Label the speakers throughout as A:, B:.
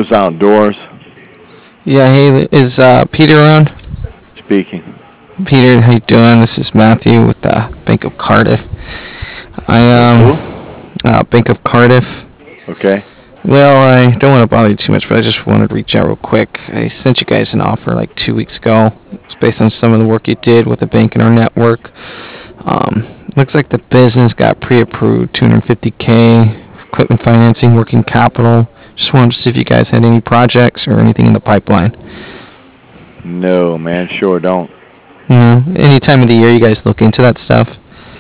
A: Lewis Outdoors
B: Yeah, hey, is Peter around?
A: speaking.
B: Peter, how you doing? This is Matthew with the Bank of Cardiff.
A: With who?
B: Bank of Cardiff.
A: Okay.
B: Well, I don't want to bother you too much, but I just wanted to reach out real quick. I sent you guys an offer like 2 weeks ago. It's based on some of the work you did with the bank in our network. Looks like the business got pre-approved, 250K, equipment financing, working capital. Just wanted to see if you guys had any projects or anything in the pipeline.
A: No, man, sure don't.
B: Any time of the year you guys look into that stuff?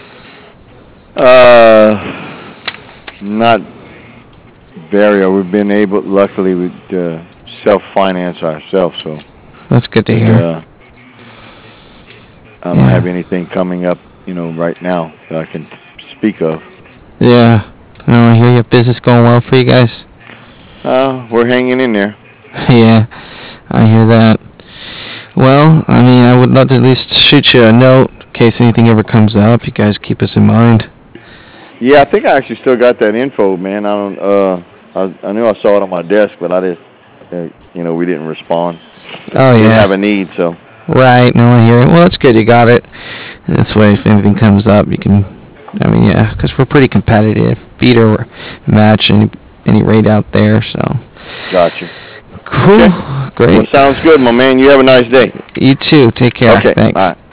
A: Not very. We've been able, luckily, we self-finance ourselves, so
B: That's good to
A: but,
B: hear.
A: I don't
B: Yeah.
A: have anything coming up, right now that I can speak of.
B: Yeah. I hear your business going well for you guys.
A: We're hanging in there.
B: Yeah, I hear that. Well, I mean, I would love to at least shoot you a note in case anything ever comes up. You guys keep us in mind.
A: Yeah, I think I actually still got that info, man. I don't. I knew I saw it on my desk, but I didn't. We didn't respond.
B: Oh,
A: Didn't
B: yeah.
A: have a need, so.
B: Right, no, I hear it. Well, that's good you got it. This way, if anything comes up, you can, I mean, yeah, because we're pretty competitive. Beat or match any rate out there, so.
A: Gotcha.
B: Cool.
A: Okay.
B: Great.
A: Well, sounds good, my man. You have a nice day.
B: You too. Take care.
A: Okay.
B: Thanks.
A: All right.